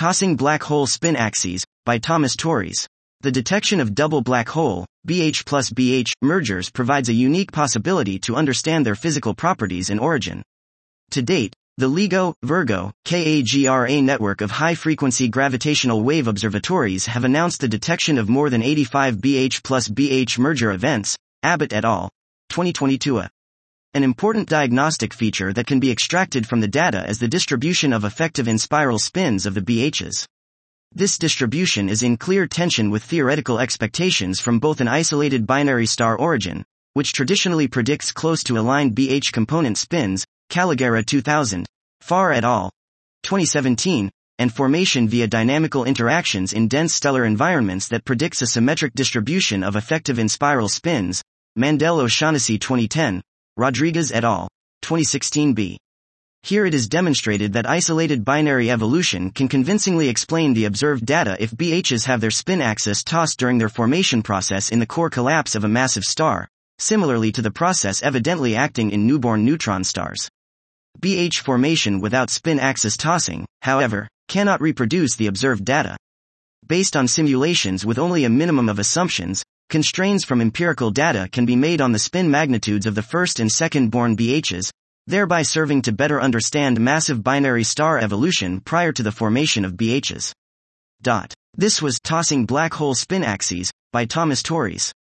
Tossing Black Hole Spin Axes, by Thomas Torries. The detection of double black hole, BH plus BH, mergers provides a unique possibility to understand their physical properties and origin. To date, the LIGO, Virgo, KAGRA network of high-frequency gravitational wave observatories have announced the detection of more than 85 BH plus BH merger events, Abbott et al., 2022. An important diagnostic feature that can be extracted from the data is the distribution of effective inspiral spins of the BHs. This distribution is in clear tension with theoretical expectations from both an isolated binary star origin, which traditionally predicts close to aligned BH component spins, Caligera 2000, Farr et al., 2017, and formation via dynamical interactions in dense stellar environments that predicts a symmetric distribution of effective inspiral spins, Mandel-O'Shaughnessy 2010, Rodriguez et al., 2016b. Here it is demonstrated that isolated binary evolution can convincingly explain the observed data if BHs have their spin axis tossed during their formation process in the core collapse of a massive star, similarly to the process evidently acting in newborn neutron stars. BH formation without spin axis tossing, however, cannot reproduce the observed data. Based on simulations with only a minimum of assumptions, constraints from empirical data can be made on the spin magnitudes of the first and second-born BHs, thereby serving to better understand massive binary star evolution prior to the formation of BHs. This was Tossing Black Hole Spin Axes, by Thomas Torries.